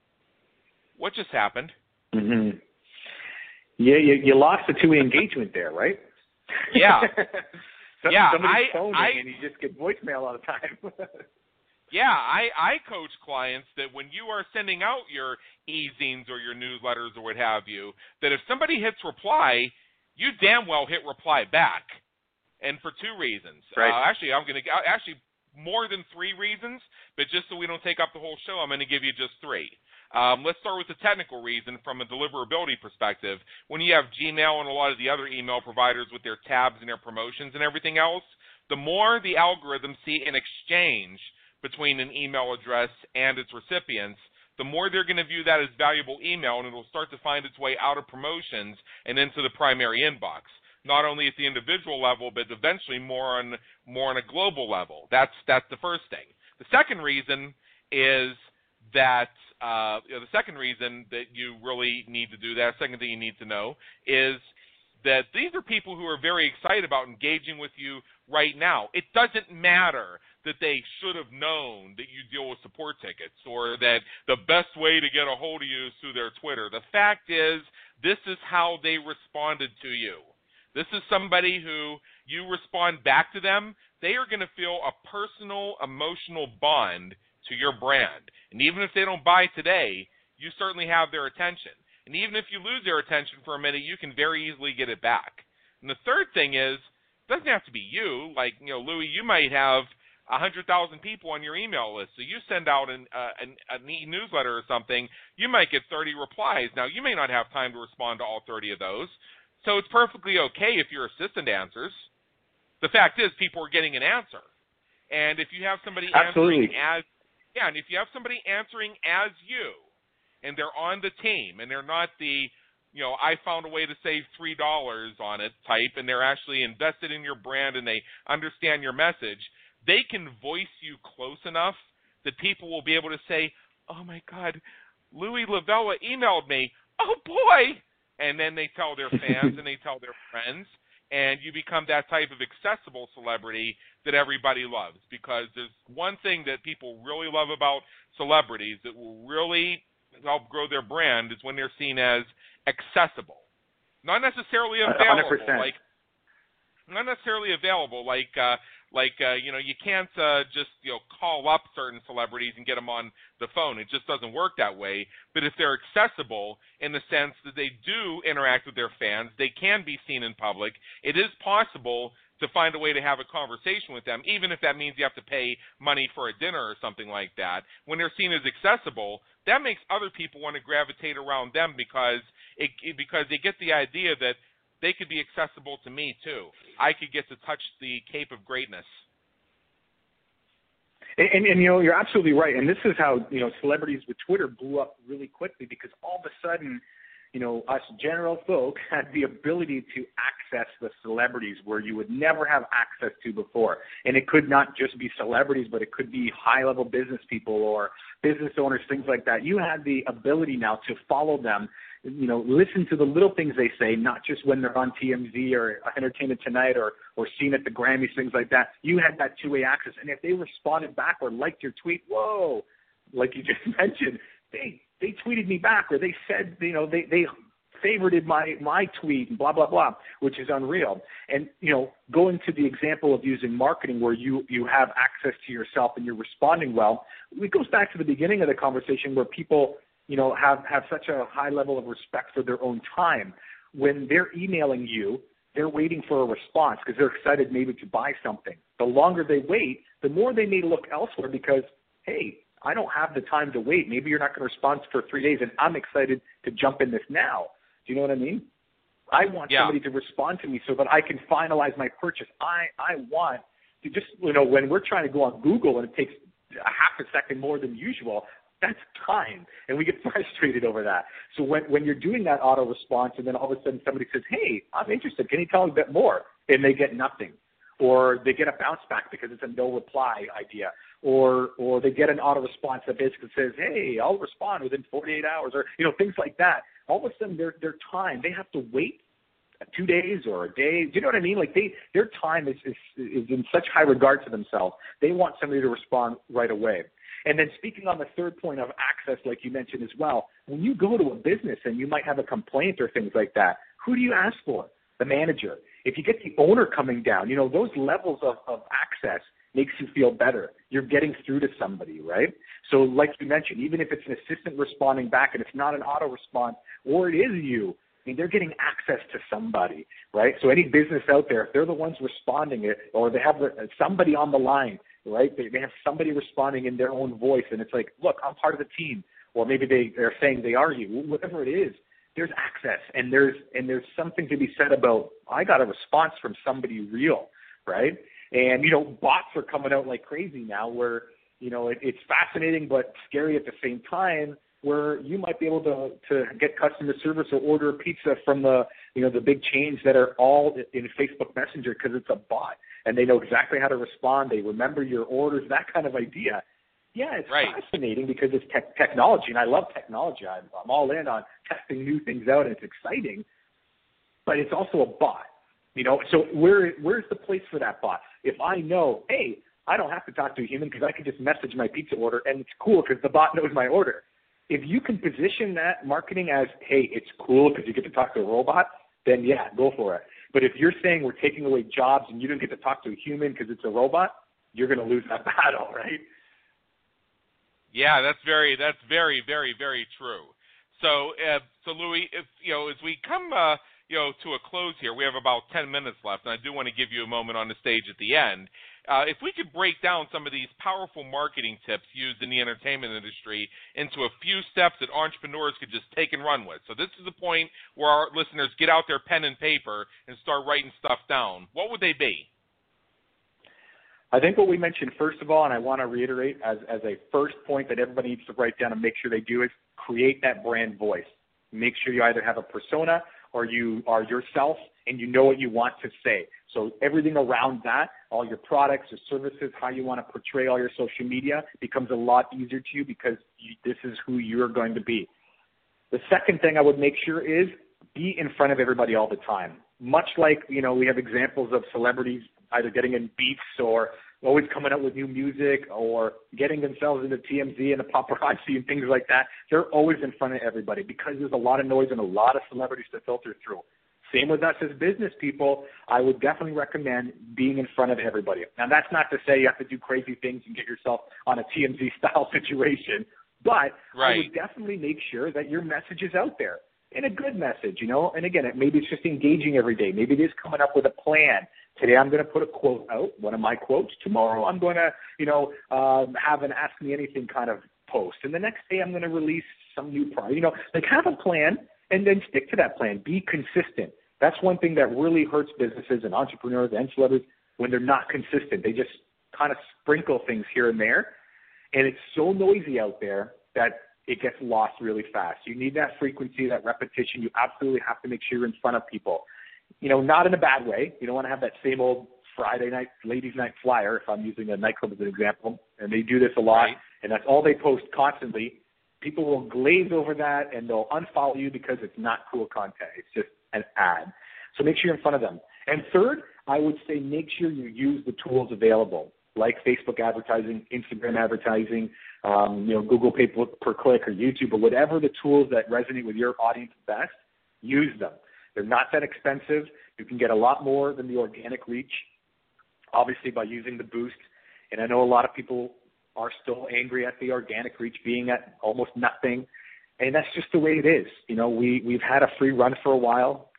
What just happened? Mm-hmm. Yeah, you lost the two-way engagement there, right? Yeah. Somebody's phoning and you just get voicemail all the time. Yeah, I coach clients that when you are sending out your e-zines or your newsletters or what have you, that if somebody hits reply, you damn well hit reply back. And for two reasons. Right. Actually, more than three reasons, but just so we don't take up the whole show, I'm going to give you just three. Let's start with the technical reason from a deliverability perspective. When you have Gmail and a lot of the other email providers with their tabs and their promotions and everything else, the more the algorithms see an exchange between an email address and its recipients, the more they're going to view that as valuable email, and it'll start to find its way out of promotions and into the primary inbox. Not only at the individual level, but eventually more on a global level. That's the first thing. The second reason is that the second reason that you really need to do that, second thing you need to know, is that these are people who are very excited about engaging with you right now. It doesn't matter that they should have known that you deal with support tickets or that the best way to get a hold of you is through their Twitter. The fact is, this is how they responded to you. This is somebody who you respond back to them, they are going to feel a personal, emotional bond to your brand. And even if they don't buy today, you certainly have their attention. And even if you lose their attention for a minute, you can very easily get it back. And the third thing is, it doesn't have to be you. Like, Louis, you might have 100,000 people on your email list. So you send out an e-newsletter or something, you might get 30 replies. Now, you may not have time to respond to all 30 of those. So it's perfectly okay if your assistant answers. The fact is, people are getting an answer. And if you have somebody answering as you, and they're on the team, and they're not the, I found a way to save $3 on it type, and they're actually invested in your brand and they understand your message, they can voice you close enough that people will be able to say, oh my God, Louis Lavella emailed me. Oh boy! And then they tell their fans and they tell their friends, and you become that type of accessible celebrity that everybody loves. Because there's one thing that people really love about celebrities that will really help grow their brand is when they're seen as accessible. Not necessarily available. 100%. You can't just call up certain celebrities and get them on the phone. It just doesn't work that way. But if they're accessible in the sense that they do interact with their fans, they can be seen in public, it is possible to find a way to have a conversation with them, even if that means you have to pay money for a dinner or something like that. When they're seen as accessible, that makes other people want to gravitate around them because they get the idea that they could be accessible to me too. I could get to touch the cape of greatness. And you're absolutely right. And this is how celebrities with Twitter blew up really quickly, because all of a sudden, us general folk had the ability to access the celebrities where you would never have access to before. And it could not just be celebrities, but it could be high-level business people or business owners, things like that. You had the ability now to follow them, listen to the little things they say, not just when they're on TMZ or Entertainment Tonight or seen at the Grammys, things like that. You had that two-way access. And if they responded back or liked your tweet, whoa, like you just mentioned, they tweeted me back, or they said, they favorited my tweet and blah, blah, blah, which is unreal. And, going to the example of using marketing where you have access to yourself and you're responding well, it goes back to the beginning of the conversation where people, have such a high level of respect for their own time. When they're emailing you, they're waiting for a response because they're excited maybe to buy something. The longer they wait, the more they may look elsewhere because, hey, I don't have the time to wait. Maybe you're not going to respond for 3 days, and I'm excited to jump in this now. Do you know what I mean? I want somebody to respond to me so that I can finalize my purchase. I want to just, when we're trying to go on Google and it takes a half a second more than usual, that's time, and we get frustrated over that. So when you're doing that auto response and then all of a sudden somebody says, hey, I'm interested, can you tell me a bit more? And they get nothing. Or they get a bounce back because it's a no reply idea. Or they get an auto response that basically says, hey, I'll respond within 48 hours, or things like that. All of a sudden their time, they have to wait 2 days or a day. Do you know what I mean? Like their time is in such high regard to themselves. They want somebody to respond right away. And then speaking on the third point of access, like you mentioned as well, when you go to a business and you might have a complaint or things like that, who do you ask for? The manager. If you get the owner coming down, those levels of access makes you feel better. You're getting through to somebody, right? So like you mentioned, even if it's an assistant responding back and it's not an auto response, or it is you, they're getting access to somebody, right? So any business out there, if they're the ones responding it, or they have somebody on the line, right? They have somebody responding in their own voice, and it's like, look, I'm part of the team, or maybe they're saying they are you, whatever it is. There's access, and there's something to be said about, I got a response from somebody real, right? And bots are coming out like crazy now, where it's fascinating but scary at the same time, where you might be able to get customer service or order a pizza from the big chains that are all in Facebook Messenger because it's a bot and they know exactly how to respond. They remember your orders, that kind of idea. Yeah, it's fascinating because it's technology, and I love technology. I'm all in on testing new things out, and it's exciting. But it's also a bot, So where's the place for that bot? If I know, hey, I don't have to talk to a human because I can just message my pizza order, and it's cool because the bot knows my order. If you can position that marketing as, hey, it's cool because you get to talk to a robot, then yeah, go for it. But if you're saying we're taking away jobs and you don't get to talk to a human because it's a robot, you're going to lose that battle, right? Yeah, that's very, very, very true. So Louis, if as we come to a close here, we have about 10 minutes left, and I do want to give you a moment on the stage at the end. If we could break down some of these powerful marketing tips used in the entertainment industry into a few steps that entrepreneurs could just take and run with. So this is the point where our listeners get out their pen and paper and start writing stuff down. What would they be? I think what we mentioned, first of all, and I want to reiterate as a first point that everybody needs to write down and make sure they do, is create that brand voice. Make sure you either have a persona or you are yourself and you know what you want to say. So everything around that, all your products, your services, how you want to portray all your social media becomes a lot easier to you because this is who you're going to be. The second thing I would make sure is be in front of everybody all the time. Much like, we have examples of celebrities either getting in beefs or always coming out with new music or getting themselves into TMZ and the paparazzi and things like that. They're always in front of everybody because there's a lot of noise and a lot of celebrities to filter through. Same with us as business people. I would definitely recommend being in front of everybody. Now, that's not to say you have to do crazy things and get yourself on a TMZ-style situation, but I would definitely make sure that your message is out there. And a good message, And again, maybe it's just engaging every day. Maybe it is coming up with a plan. Today I'm going to put a quote out, one of my quotes. Tomorrow I'm going to, have an Ask Me Anything kind of post. And the next day I'm going to release some new product. Have a plan and then stick to that plan. Be consistent. That's one thing that really hurts businesses and entrepreneurs and celebrities when they're not consistent. They just kind of sprinkle things here and there. And it's so noisy out there that it gets lost really fast. You need that frequency, that repetition. You absolutely have to make sure you're in front of people. Not in a bad way. You don't want to have that same old Friday night, ladies' night flyer, if I'm using a nightclub as an example. And they do this a lot, and that's all they post constantly. People will glaze over that, and they'll unfollow you because it's not cool content. It's just an ad. So make sure you're in front of them. And third, I would say make sure you use the tools available, like Facebook advertising, Instagram advertising, Google Pay per click or YouTube, or whatever the tools that resonate with your audience best, use them. They're not that expensive. You can get a lot more than the organic reach, obviously, by using the boost. And I know a lot of people are still angry at the organic reach being at almost nothing. And that's just the way it is. We've had a free run for a while.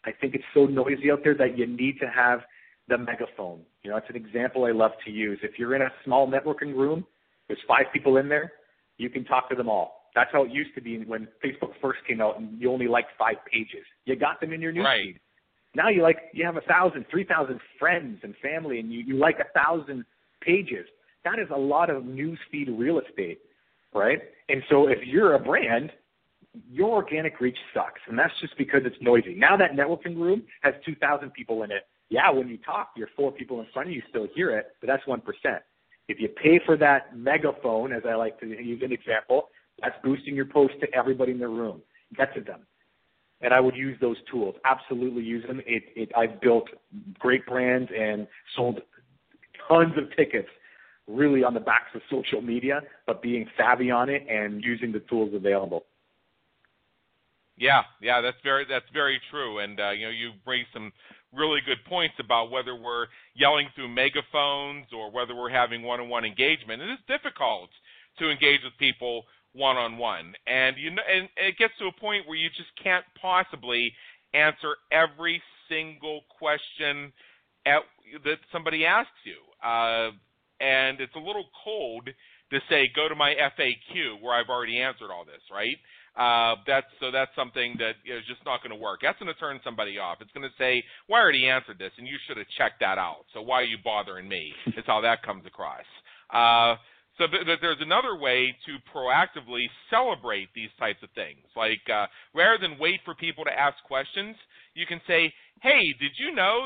I think it's so noisy out there that you need to have the megaphone. You know, it's an example I love to use. If you're in a small networking room, there's 5 people in there, you can talk to them all. That's how it used to be when Facebook first came out and you only liked 5 pages. You got them in your newsfeed. Right. Now you have 1,000, 3,000 friends and family, and you like 1,000 pages. That is a lot of newsfeed real estate, right? And so if you're a brand, your organic reach sucks, and that's just because it's noisy. Now that networking room has 2,000 people in it. Yeah, when you talk, your 4 people in front of you still hear it, but that's 1%. If you pay for that megaphone, as I like to use an example, that's boosting your post to everybody in the room. Get to them. And I would use those tools. Absolutely use them. I've built great brands and sold tons of tickets really on the backs of social media, but being savvy on it and using the tools available. Yeah, that's very true. And you bring some really good points about whether we're yelling through megaphones or whether we're having one-on-one engagement. And it's difficult to engage with people one-on-one, and and it gets to a point where you just can't possibly answer every single question that somebody asks you. And it's a little cold to say, go to my FAQ where I've already answered all this, right? That's something that is just not going to work. That's going to turn somebody off. It's going to say, well, I already answered this, and you should have checked that out. So why are you bothering me? Is how that comes across. So there's another way to proactively celebrate these types of things. Like rather than wait for people to ask questions, you can say, hey, did you know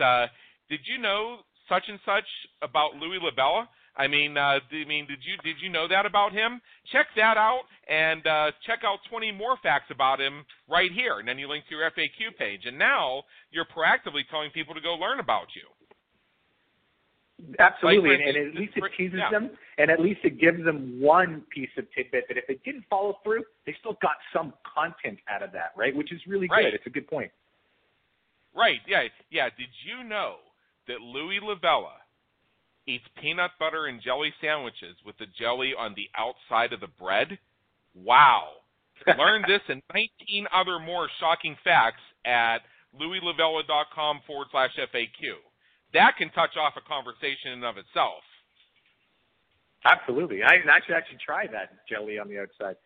such and such about Louis Labella? Did you know that about him? Check that out and check out 20 more facts about him right here. And then you link to your FAQ page. And now you're proactively telling people to go learn about you. Absolutely, and at least it teases them, and at least it gives them one piece of tidbit that if it didn't follow through, they still got some content out of that, right? Which is really good. It's a good point. Right, yeah. Did you know that Louis Labella eats peanut butter and jelly sandwiches with the jelly on the outside of the bread? Wow. Learn this and 19 other more shocking facts at louislabella.com/FAQ. That can touch off a conversation in and of itself. Absolutely. I should actually try that jelly on the outside.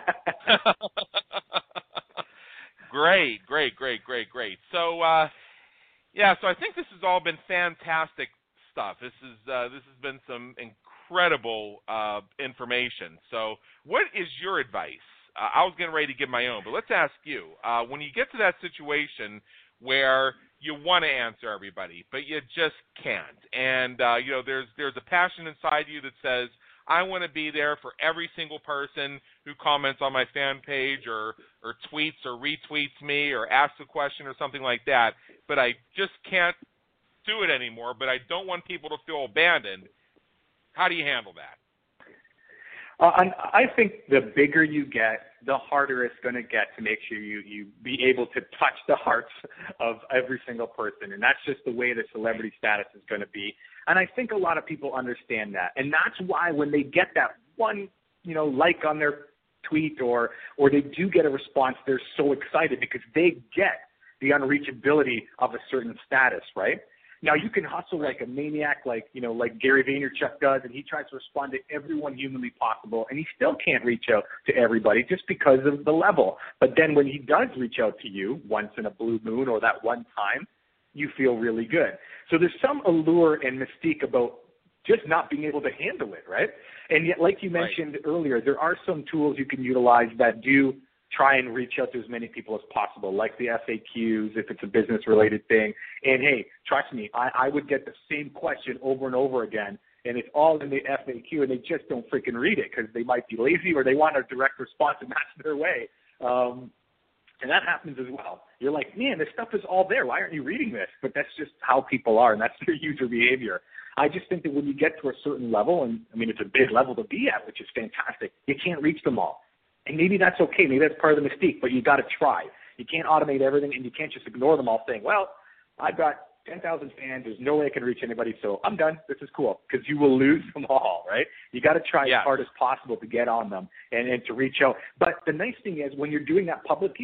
Great. So, so I think this has all been fantastic stuff. This has been some incredible information. So what is your advice? I was getting ready to give my own, but let's ask you. When you get to that situation where you want to answer everybody, but you just can't. And, there's a passion inside you that says, I want to be there for every single person who comments on my fan page or tweets or retweets me or asks a question or something like that, but I just can't do it anymore, but I don't want people to feel abandoned. How do you handle that? I think the bigger you get, the harder it's going to get to make sure you be able to touch the hearts of every single person. And that's just the way the celebrity status is going to be. And I think a lot of people understand that. And that's why when they get that one, like on their tweet or they do get a response, they're so excited because they get the unreachability of a certain status, right? Now, you can hustle like a maniac, like Gary Vaynerchuk does, and he tries to respond to everyone humanly possible, and he still can't reach out to everybody just because of the level. But then when he does reach out to you once in a blue moon or that one time, you feel really good. So there's some allure and mystique about just not being able to handle it, right? And yet, like you mentioned earlier, there are some tools you can utilize that do try and reach out to as many people as possible, like the FAQs if it's a business-related thing. And, hey, trust me, I would get the same question over and over again, and it's all in the FAQ, and they just don't freaking read it because they might be lazy or they want a direct response, and that's their way. And that happens as well. You're like, man, this stuff is all there. Why aren't you reading this? But that's just how people are, and that's their user behavior. I just think that when you get to a certain level, and, it's a big level to be at, which is fantastic, you can't reach them all. And maybe that's okay. Maybe that's part of the mystique, but you got to try. You can't automate everything, and you can't just ignore them all saying, well, I've got 10,000 fans. There's no way I can reach anybody, so I'm done. This is cool, because you will lose them all, right? You got to try as hard as possible to get on them and to reach out. But the nice thing is when you're doing that publicly,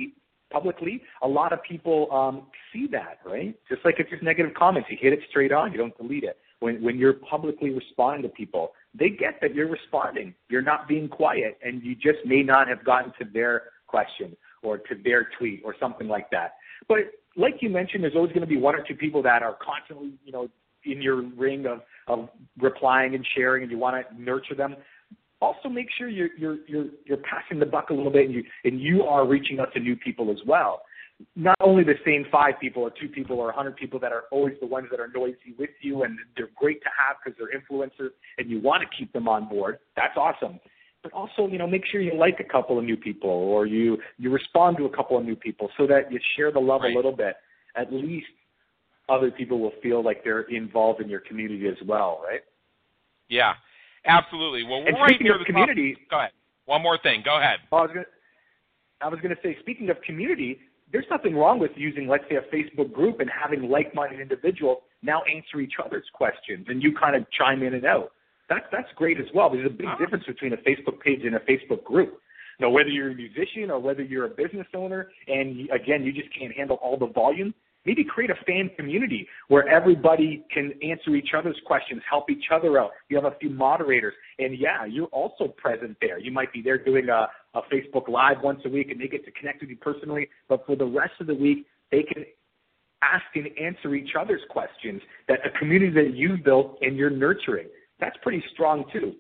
publicly, a lot of people see that, right? Just like if there's negative comments, you hit it straight on. You don't delete it. When you're publicly responding to people, they get that you're responding. You're not being quiet, and you just may not have gotten to their question or to their tweet or something like that. But like you mentioned, there's always going to be one or two people that are constantly, in your ring of replying and sharing, and you want to nurture them. Also, make sure you're passing the buck a little bit, and you are reaching out to new people as well. Not only the same 5 people or 2 people or 100 people that are always the ones that are noisy with you, and they're great to have because they're influencers, and you want to keep them on board. That's awesome. But also, make sure you like a couple of new people, or you respond to a couple of new people, so that you share the love a little bit. At least other people will feel like they're involved in your community as well, right? Yeah, absolutely. Well, we're right near the community. Go ahead. One more thing. Go ahead. I was going to say, speaking of community, there's nothing wrong with using, let's say, a Facebook group and having like-minded individuals now answer each other's questions, and you kind of chime in and out. That's great as well. There's a big difference between a Facebook page and a Facebook group. Now, whether you're a musician or whether you're a business owner, and again, you just can't handle all the volume, maybe create a fan community where everybody can answer each other's questions, help each other out. You have a few moderators, and yeah, you're also present there. You might be there doing a Facebook Live once a week, and they get to connect with you personally, but for the rest of the week, they can ask and answer each other's questions, that a community that you've built and you're nurturing. That's pretty strong too.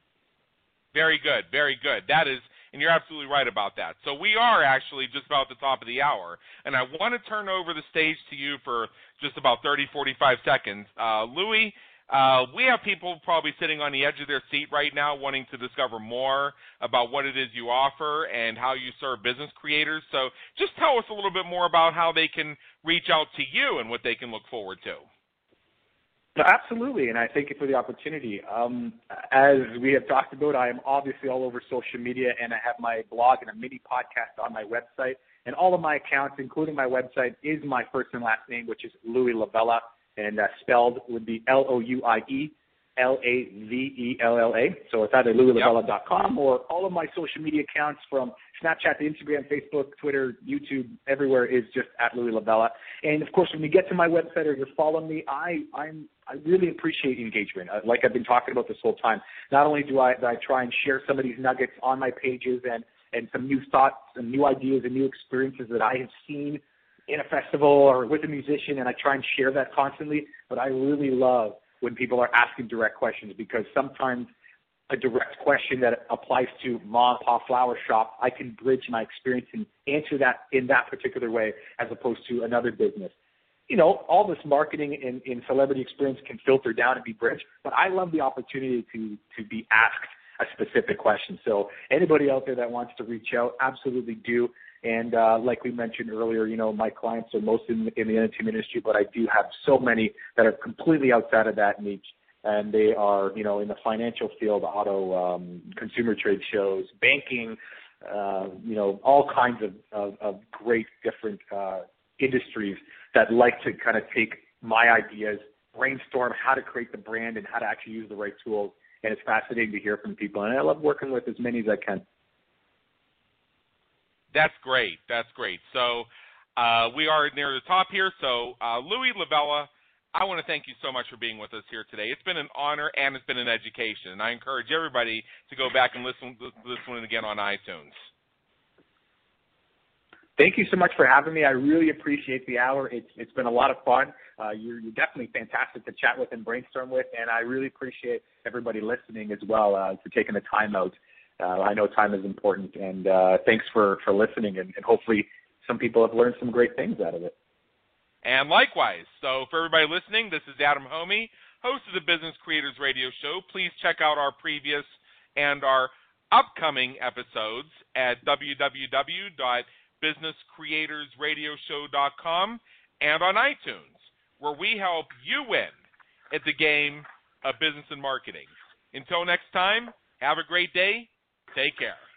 Very good, very good. That is, and you're absolutely right about that. So we are actually just about at the top of the hour, and I want to turn over the stage to you for just about 30, 45 seconds. Louis, we have people probably sitting on the edge of their seat right now wanting to discover more about what it is you offer and how you serve business creators. So just tell us a little bit more about how they can reach out to you and what they can look forward to. Absolutely, and I thank you for the opportunity. As we have talked about, I am obviously all over social media, and I have my blog and a mini podcast on my website. And all of my accounts, including my website, is my first and last name, which is Louis Lavella, and spelled would be LouieLavella. So it's either louislavella.com or all of my social media accounts from Snapchat to Instagram, Facebook, Twitter, YouTube, everywhere is just at Louis Lavella. And, of course, when you get to my website or you're following me, I really appreciate engagement. Like I've been talking about this whole time, not only do I try and share some of these nuggets on my pages and some new thoughts and new ideas and new experiences that I have seen in a festival or with a musician, and I try and share that constantly, but I really love when people are asking direct questions, because sometimes a direct question that applies to mom and pop flower shop, I can bridge my experience and answer that in that particular way as opposed to another business. All this marketing in celebrity experience can filter down and be bridged, but I love the opportunity to be asked a specific question. So anybody out there that wants to reach out, absolutely do. And like we mentioned earlier, my clients are most in the entertainment industry, but I do have so many that are completely outside of that niche. And they are, in the financial field, auto, consumer trade shows, banking, all kinds of great different industries that like to kind of take my ideas, brainstorm how to create the brand and how to actually use the right tools. And it's fascinating to hear from people. And I love working with as many as I can. That's great. That's great. So we are near the top here. So Louis Lavella, I want to thank you so much for being with us here today. It's been an honor and it's been an education. And I encourage everybody to go back and listen to this one again on iTunes. Thank you so much for having me. I really appreciate the hour. It's been a lot of fun. You're definitely fantastic to chat with and brainstorm with, and I really appreciate everybody listening as well for taking the time out. I know time is important, and thanks for listening, and hopefully some people have learned some great things out of it. And likewise. So for everybody listening, this is Adam Homey, host of the Business Creators Radio Show. Please check out our previous and our upcoming episodes at www.businesscreatorsradioshow.com and on iTunes, where we help you win at the game of business and marketing. Until next time, have a great day. Take care.